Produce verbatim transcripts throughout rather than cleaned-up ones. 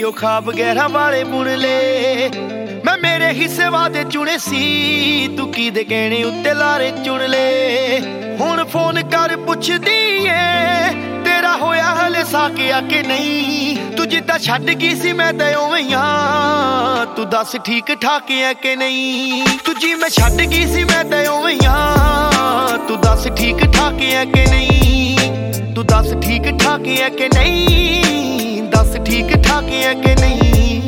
ਉਹ ਖਾਬ ਗਹਿਰਾ ਵਾਲੇ ਬੁਣ ਲੈ। ਮੈਂ ਮੇਰੇ ਹਿੱਸੇ ਵਾਦੇ ਚੁਣੇ ਸੀ, ਤੂੰ ਕੀ ਦੇ ਕਹਿਣੇ ਉੱਤੇ ਲਾਰੇ ਚੁਣ ਲੈ। ਹੁਣ ਫੋਨ ਕਰ ਪੁੱਛਦੀ ਏ ਤੇਰਾ ਹੋਇਆ ਹਲੇ ਸਾਕਿਆ ਕਿ ਨਹੀਂ। ਤੂੰ ਜਿੱਦਾਂ ਛੱਡ ਗਈ ਸੀ ਮੈਂ ਤਾਂ ਉਵੇਂ ਆਂ, ਤੂੰ ਦੱਸ ਠੀਕ ਠਾਕ ਐ ਕਿ ਨਹੀਂ। ਤੂੰ ਜੀ ਮੈਂ ਛੱਡ ਗਈ ਸੀ ਮੈਂ ਤਾਂ ਉਵੇਂ ਆਂ, ਤੂੰ ਦੱਸ ਠੀਕ ਠਾਕ ਐ ਕਿ ਨਹੀਂ। ਤੂੰ ਦੱਸ ਠੀਕ ਠਾਕ ਐ ਕਿ ਨਹੀਂ, ਦੱਸ ਠੀਕ ਠਾਕ ਐ ਕਿ ਨਹੀਂ।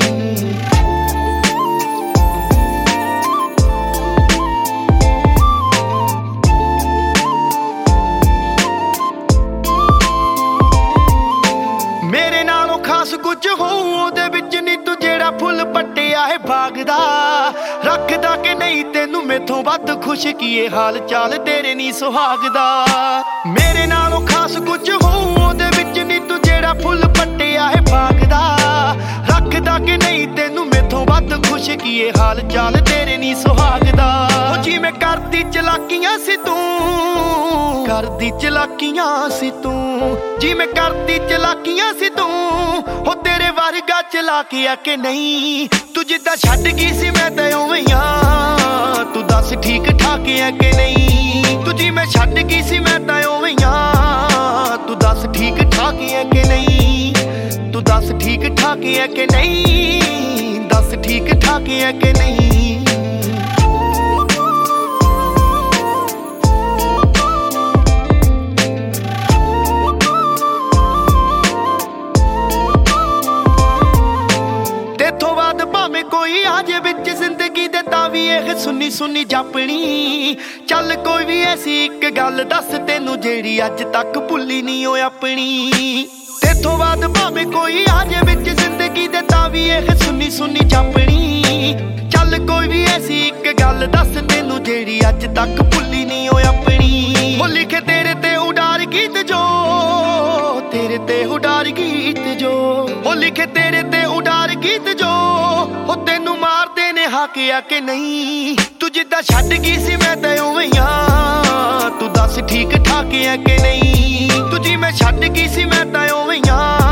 ਮੇਰੇ ਨਾਲੋਂ ਖਾਸ ਕੁਝ ਹੋਊ ਉਹਦੇ ਵਿੱਚ ਨੀ ਤੂੰ ਜਿਹੜਾ ਫੁੱਲ ਪੱਟਿਆ ਹੈ ਬਾਗ ਦਾ। ਰੱਖਦਾ ਕਿ ਨਹੀਂ ਤੈਨੂੰ ਮੈਥੋਂ ਵੱਧ ਖੁਸ਼ ਕੀ ਇਹ ਹਾਲ ਚਾਲ ਤੇਰੇ ਨੀ ਸੁਹਾਗ ਦਾ। ਮੇਰੇ ਨਾਲੋਂ ਖਾਸ ਕੁਝ ਹੋਊ ਉਹਦੇ ਵਿੱਚ ਨੀ ਤੂੰ ਜਿਹੜਾ ਫੁੱਲ ਪੱਟਿਆ ਹੈ ਬਾਗ ਦਾ। ਰੱਖਦਾ ਕਿ ਨਹੀਂ ਤੈਨੂੰ ਮੈਥੋਂ ਵੱਧ ਖੁਸ਼ ਕੀ ਇਹ ਹਾਲ ਚਾਲ ਤੇਰੇ ਨੀ ਸੁਹਾਗ ਦਾ। ਉਹ ਜਿਵੇਂ ਕਰਦੀ ਚਲਾਕੀਆਂ ਸੀ ਤੂੰ, ਕਰਦੀ ਚਲਾਕੀਆਂ ਸੀ ਤੂੰ, ਜਿਵੇਂ ਕਰਦੀ ਚਲਾਕੀਆਂ ਸੀ ਤੂੰ। ਹੋ ਤੇਰੇ ਵਰਗਾ ਚਲਾਕਿਆ ਕਿ ਨਹੀਂ। ਤੂੰ ਜਿੱਦਾਂ ਛੱਡ ਗਈ ਸੀ ਮੈਂ ਤਾਂ ਉਵੇਂ ਆਂ, ਤੂੰ ਦੱਸ ਠੀਕ ਠਾਕ ਐ ਕਿ ਨਹੀਂ। ਤੂੰ ਜਿਵੇਂ ਛੱਡ ਗਈ ਸੀ ਮੈਂ ਤਾਂ ਉਵੇਂ ਆਂ, ਤੂੰ ਦੱਸ ਠੀਕ ਠਾਕ ਐ ਕਿ ਨਹੀਂ। ਤੂੰ ਦੱਸ ਠੀਕ ਠਾਕ ਐ ਕਿ ਨਹੀਂ, ਦੱਸ ਠੀਕ ਠਾਕ ਐ ਕਿ ਨਹੀਂ। ਤੇਥੋਂ ਬਾਅਦ ਭਾਵੇਂ ਕੋਈ ਆ ਜੇ ਵਿੱਚ ਜ਼ਿੰਦਗੀ ਦੇ ਤਾਂ ਵੀ ਇਹ ਸੁੰਨੀ ਸੁੰਨੀ ਜਾਪਣੀ। ਚੱਲ ਕੋਈ ਵੀ ਐਸੀ ਇੱਕ ਗੱਲ ਦੱਸ ਤੈਨੂੰ ਜਿਹੜੀ ਅੱਜ ਤੱਕ ਭੁੱਲੀ ਨਹੀਂ ਓ ਆਪਣੀ। ਤੇਥੋਂ ਬਾਅਦ ਭਾਵੇਂ ਕੋਈ ਆ ਜੇ ਵਿੱਚ ਜ਼ਿੰਦਗੀ ਦੇ ਤਾਂ ਵੀ ਇਹ ਸੁੰਨੀ ਸੁੰਨੀ ਜਾਪਣੀ। ਚੱਲ ਕੋਈ ਵੀ ਐਸੀ ਇੱਕ ਗੱਲ ਦੱਸ ਤੈਨੂੰ ਜਿਹੜੀ ਅੱਜ ਤੱਕ ਭੁੱਲੀ ਨਹੀਂ ਓ ਆਪਣੀ। ਉਹ ਲਿਖੇ ਤੇਰੇ ਤੇ ਉਡਾਰ ਗੀਤ ਜੋ, ਤੇਰੇ ਤੇ ਉਡਾਰ ਗੀਤ ਜੋ। ਉਹ ਲਿਖੇ ਤੇਰੇ ਤੇ ਉਡਾਰ ਗੀਤ ਜੋ, ਉਹ ਤੈਨੂੰ ਮਾਰਦੇ ਨੇ ਹਾਕਿਆ ਕਿ ਨਹੀਂ। ਤੂੰ ਜਿੱਦਾਂ ਛੱਡ ਗਈ ਸੀ ਮੈਂ ਤਾਂ ਉਵੇਂ ਆਂ, ਤੂੰ ਦੱਸ ਠੀਕ ਠਾਕ ਐ ਕਿ ਨਹੀਂ। ਤੂੰ ਜੀ ਮੈਂ ਛੱਡ ਗਈ ਸੀ ਮੈਂ ਤਾਂ ਉਵੇਂ ਆਂ,